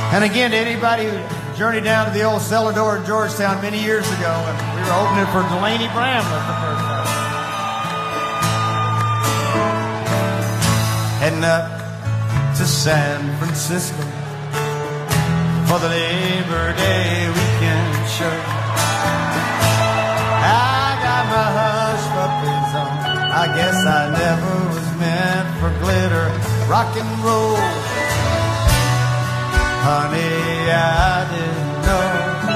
And again, to anybody who journeyed down to the old cellar door in Georgetown many years ago, and we were opening for Delaney Bramlett the first time. Heading up to San Francisco for the Labor Day weekend show. I got my hush puppies on. I guess I never was meant for glitter, rock and roll. Honey, I didn't know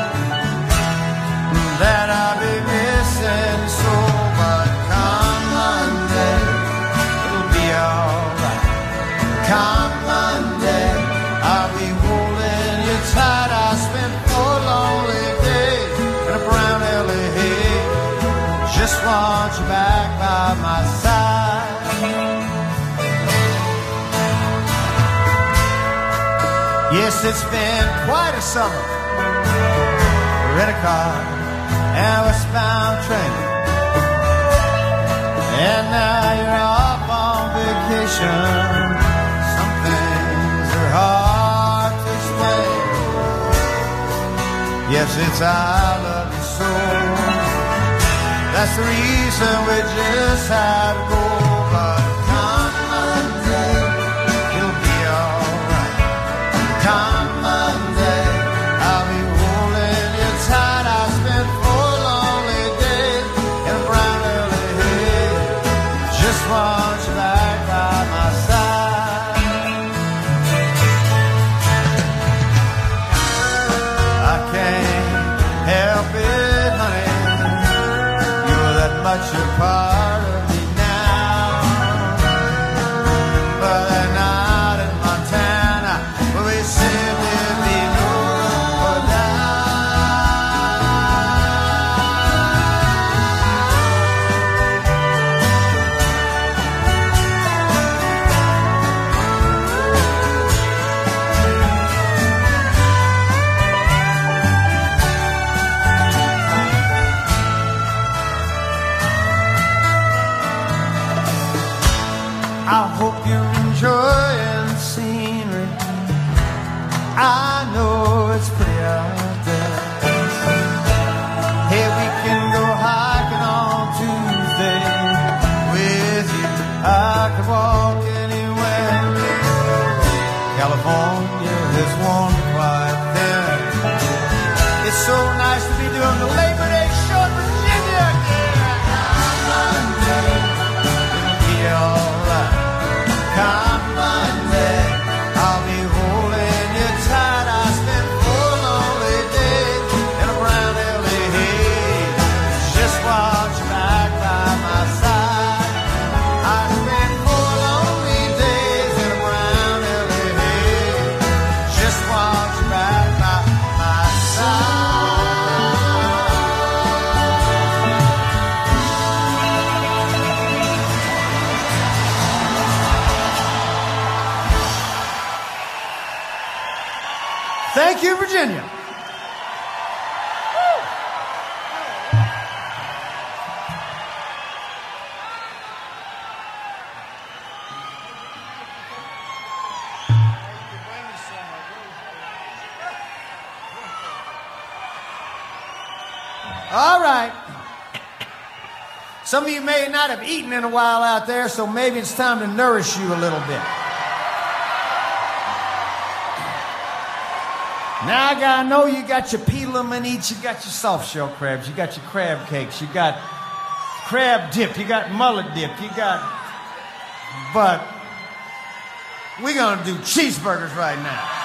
that I'd be missing so, but come Monday, it'll be alright. Come Monday, I'll be holding you tight. I spent 4 lonely days in a brown LA haze. Just want you back by my side. Yes, it's been quite a summer. Rent a car and westbound train, and now you're off on vacation. Some things are hard to explain. Yes, it's I love you so. That's the reason we just had to go. But come Monday, it'll be alright. Come Monday, I'll be holding you tight. I spent 4 lonely days in a brown LA haze. Just want you back by my side. I can't help it, honey. You're that much a part of me now. But that night in Montana, well, we seem to be no doubt. I hope you're enjoying the scenery. I know it's pretty out there. Hey, we can go hiking on Tuesday. With you, I could walk anywhere. California has worn me quite thin. It's so nice to be doing the Labor Day show in Virginia again. Come Monday, it'll be alright. Come Monday, I'll be holding you tight. I spent 4 lonely days in a brown LA haze. Just want you back by my side. I spent 4 lonely days in a brown LA haze. Just want you back by my side. Thank you, Virginia. All right. Some of you may not have eaten in a while out there, so maybe it's time to nourish you a little bit. Now, I know you got your peel-em-and-eats, you got your soft-shell crabs, you got your crab cakes, you got crab dip, you got mullet dip, you got... But we're going to do cheeseburgers right now.